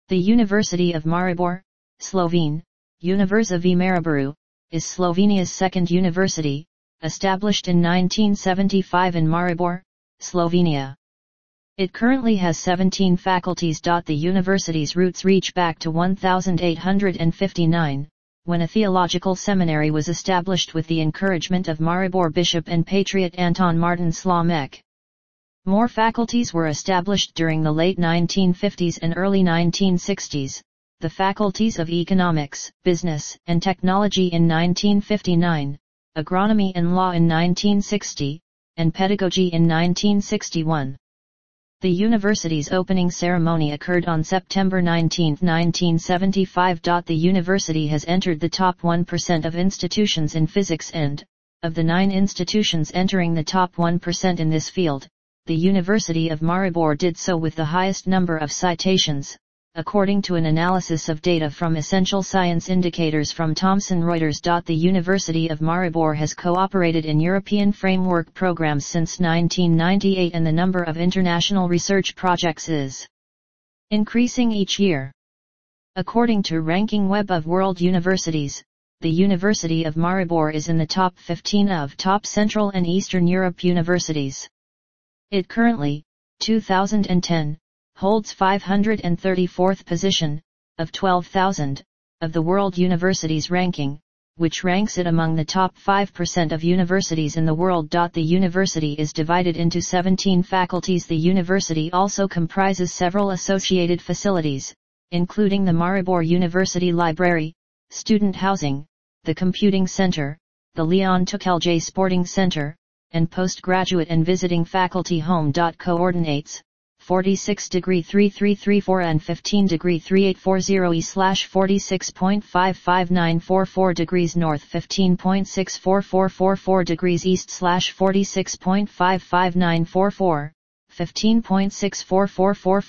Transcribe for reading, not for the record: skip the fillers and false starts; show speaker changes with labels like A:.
A: The University of Maribor, Slovene, Univerza v Mariboru, is Slovenia's second university, established in 1975 in Maribor, Slovenia. It currently has 17 faculties. The university's roots reach back to 1859, when a theological seminary was established with the encouragement of Maribor bishop and patriot Anton Martin Slamek. More faculties were established during the late 1950s and early 1960s, the faculties of Economics, Business, and Technology in 1959, Agronomy and Law in 1960, and Pedagogy in 1961. The university's opening ceremony occurred on September 19, 1975. The university has entered the top 1% of institutions in physics and, of the 9 institutions entering the top 1% in this field, the University of Maribor did so with the highest number of citations, according to an analysis of data from Essential Science Indicators from Thomson Reuters. The University of Maribor has cooperated in European framework programs since 1998, and the number of international research projects is increasing each year. According to Ranking Web of World Universities, the University of Maribor is in the top 15 of top Central and Eastern Europe universities. It currently, 2010, holds 534th position, of 12,000, of the World Universities ranking, which ranks it among the top 5% of universities in the world. The university is divided into 17 faculties. The university also comprises several associated facilities, including the Maribor University Library, student housing, the Computing Center, the Leon Tukelj Sporting Center, and postgraduate and visiting faculty home. Coordinates 46°3334 and 15°3840 E/46.55944 degrees north, 15.64444 degrees east /46.55944, 15.64444